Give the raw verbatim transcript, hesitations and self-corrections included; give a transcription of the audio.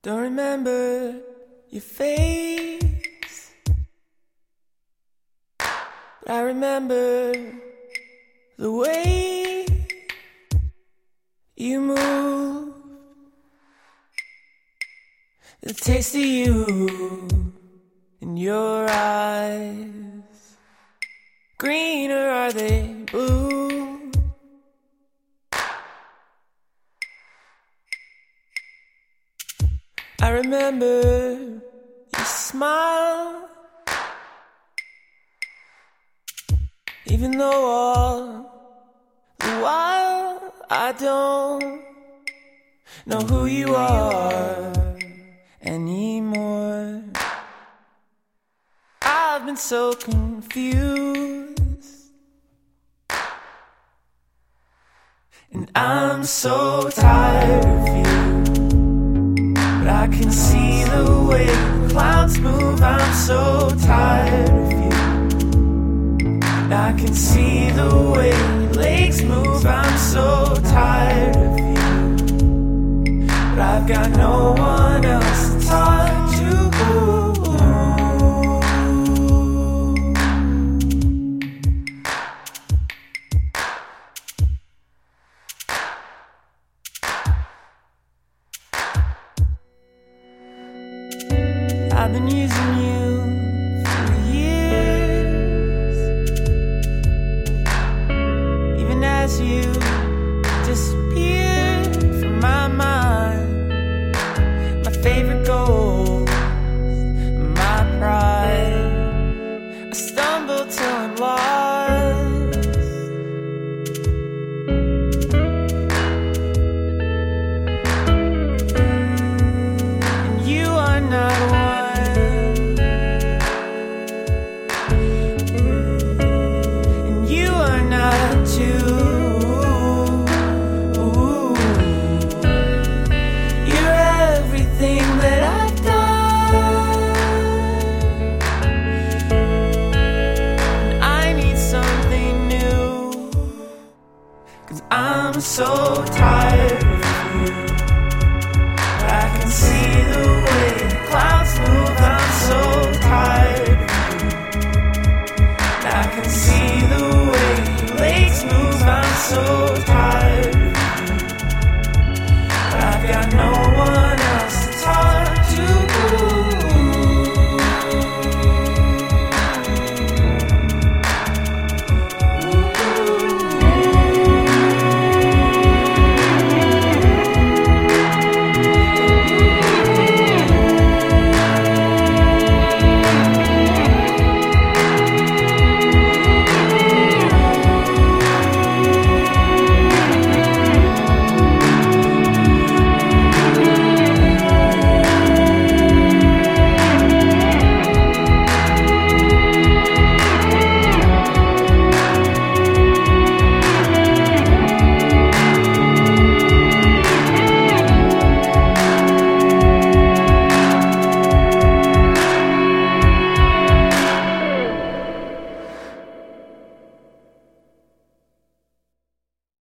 Don't remember your face, but I remember the way you move, the taste of you in your eyes. Green or are they blue? I remember your smile, even though all the while I don't know who you are anymore. I've been so confused, and I'm so tired of you. But I can see the way the clouds move. I'm so tired of you. And I can see the way lakes move. I'm so tired of you. But I've got no one else to talk to. I've been using you